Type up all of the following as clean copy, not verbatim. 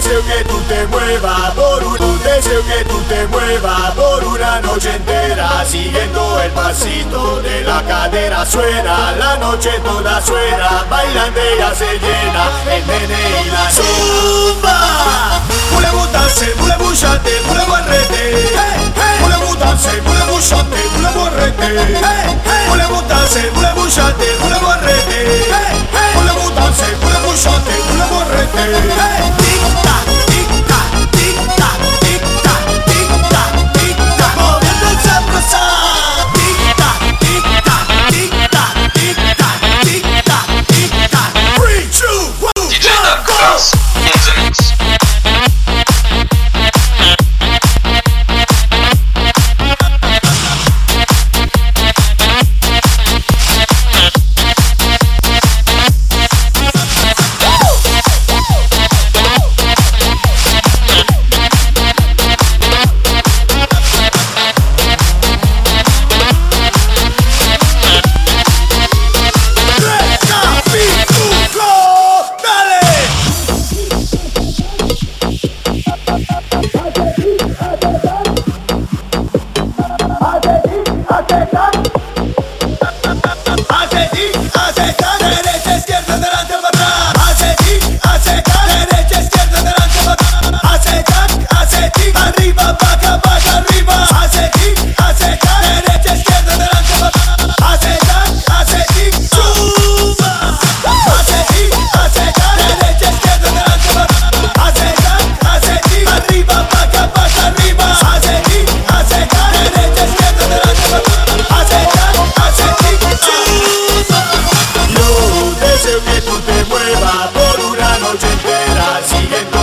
deseo que tú te muevas deseo que tú te muevas por una noche entera, siguiendo el pasito de la cadera. Suena, la noche toda suena, bailando ella se llena, el nene y la zumba. Voulez-vous danser, voulez-vous chanter, voulez-vous arrêter? Voulez-vous danser, voulez-vous chanter, voulez-vous arrêter? Voulez-vous danser, voulez-vous chanter, voulez-vous arrêter? Voulez-vous danser, voulez-vous chanter, voulez-vous arrêter? Tic-tac, tic-tac, tic-tac, tic-tac, tic-tac, tic-tac, moviendo el sabrosa. Tic-tac, tic-tac, tic-tac, tic-tac, tic-tac, tic-tac. 3, 2, 1, DJ Darkras in the mix.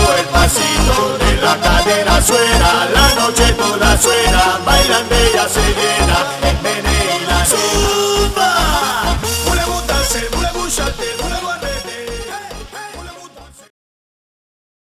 Suena, la noche toda suena, bailando ella se